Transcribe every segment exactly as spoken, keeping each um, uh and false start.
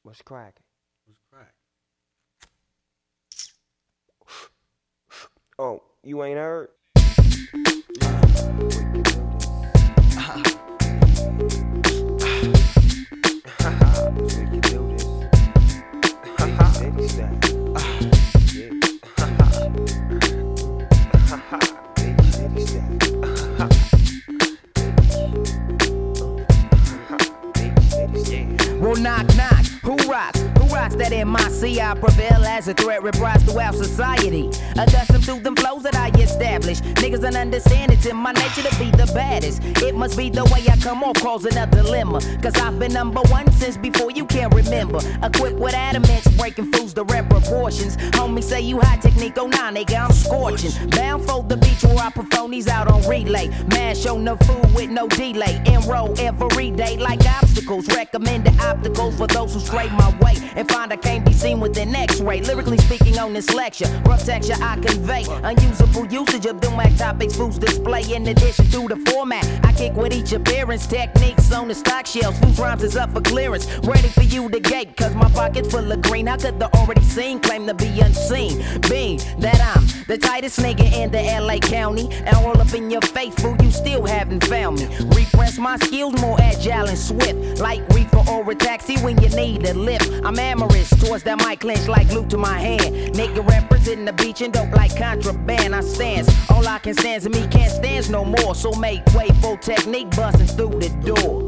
What's cracking? What's crack? Oh, you ain't heard? Well, knock, knock. Who rocks? Who rocks that M I C? I prevail as a threat reprised throughout society. Accustomed to them flows that I establish. Niggas don't understand it's in my nature to be the baddest. It must be the way I come off causing a dilemma. Cause I've been number one since before you can remember. Equipped with adamants, breaking fools to rep proportions. Homies say you high technique, oh nah, nigga, I'm scorching. Bound for the beach where I perform these out on relay. Mash on the food with no delay. Enroll every day like obstacles. Recommended opticals for those who stray my way and find I can't be seen with an X-ray. Lyrically speaking on this lecture, rough texture I convey. Unusable usage of them whack topics, fools display. In addition to the format, I kick with each appearance. Techniques on the stock shelves, whose rhymes is up for clearance. Ready for you to gate, cause my pocket's full of green. How could the already seen claim to be unseen? Being that I'm the tightest nigga in the L A County, and all up in your face, fool, you still haven't found me. Repress my skills more agile and swift, like reefer or a taxi when you need a lift. I'm amorous towards that mic clench like glue to my hand. Nigga representing the beach and dope like contraband. I stands, all I can stands and me can't stands no more. So make way for technique busting through the door.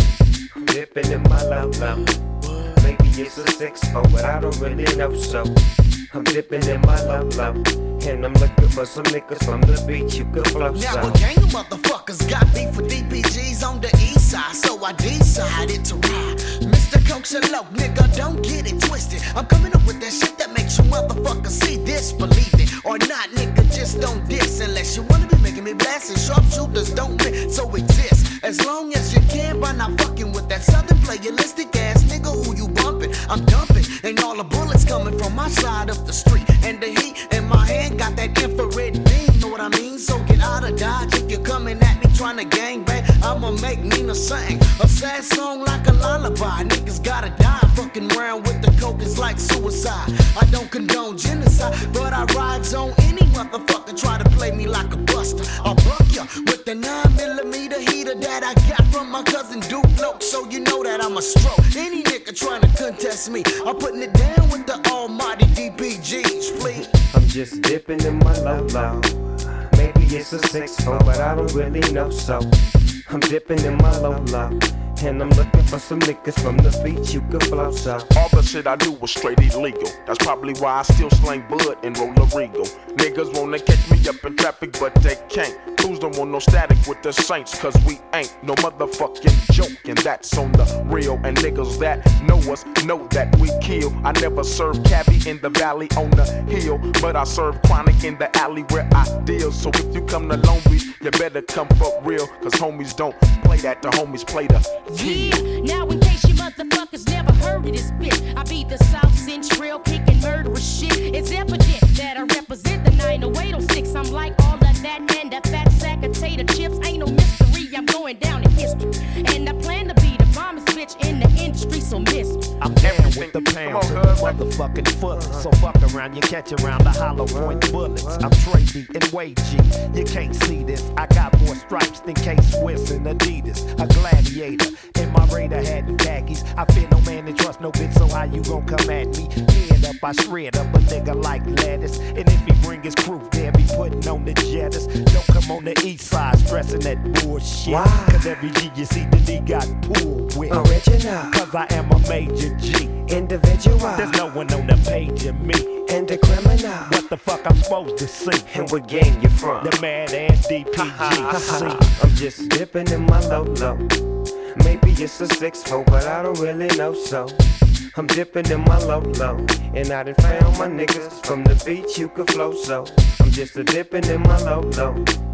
Dipping in my low low. Maybe it's a six four, but I don't really know so. I'm dipping in my low low, and I'm looking for some niggas from the beach you could flow so. Now a gang of motherfuckers got beef with D P Gs on the east side, so I decided to ride. Mister Coke Low, nigga, don't get it twisted. I'm coming up with that shit that makes you motherfuckers see this, believe it or not, nigga, just don't diss unless you wanna be making me blast. And sharpshooters don't win, so exist as long as you can by not fucking with that southern playalistic ass nigga who you bumping. I'm dumping, and all the bullets coming from my side of the street, and the heat in my hand got that infrared beam, know what I mean? So get out of Dodge if you're coming at me trying to gangbang. I'ma make Nina sing a sad song like a lullaby. Niggas gotta die, fucking around with the coke is like suicide. I don't condone genocide, but I rides on any motherfucker try to play me like a buster. I'll buck ya with the nine millimeter heater that I got from my cousin Duke Loke, so you know that I'm a stroke. Any nigga trying to contest me, I'm putting it down with the almighty D P Gs, please. I'm just dipping in my low low. Maybe it's a six four, but I don't really know so. I'm dipping in my low low, and I'm looking for some niggas from the beach you could flow so. All the shit I do was straight illegal. That's probably why I still slang bud and roll a regal. Niggas wanna catch me up in traffic, but they can't. Fools don't want no static with the Saints, cause we ain't no motherfucking joke. And that's on the real. And niggas that know us know that we kill. I never serve cabbie in the valley on the hill, but I serve chronic in the alley where I deal. So if you come to Long Beach, you better come for real, cause homies don't play that, the homies play the Yeah, now in case you motherfuckers never heard of this bitch, I be the South Central kicking murderous shit. It's evident that I represent the nine oh eight oh six. I'm like all of that and that fat sack of tater chips. Ain't no mystery, I'm going down in history. And I plan to be the bombest bitch in the industry, so miss me. I'm down with the pounds and the motherfucking fullest. So fuck around, you catch around the hollow point bullets. I'm Trey D and Wade G. You can't see this. I got more stripes than K-Swiss and Adidas. A gladiator in my radar hat and khakis. I fear no man and trust no bitch, so how you gon' come at me? Head up, I shred up a nigga like lettuce. And if he bring his crew, they'll be putting on the jetters. Don't come on the east side stressing that bullshit. Why? Cause every G you see the D got pulled with. Original, Cause I am a major G. individual, There's no one on the page of me. and a criminal. What the fuck I'm supposed to see? And what gang you from? The mad ass D P G. I'm just dipping in my low low. Maybe it's a six four, but I don't really know so. I'm dipping in my low low, and I done found my niggas from the beach you could flow so. I'm just a dipping in my low low.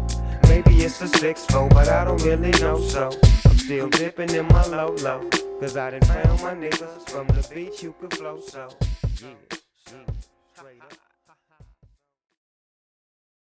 Maybe it's a six four, but I don't really know so. I'm still dipping in my low low, cause I done found my niggas from the beach you could flow so. Yeah, yeah, straight up.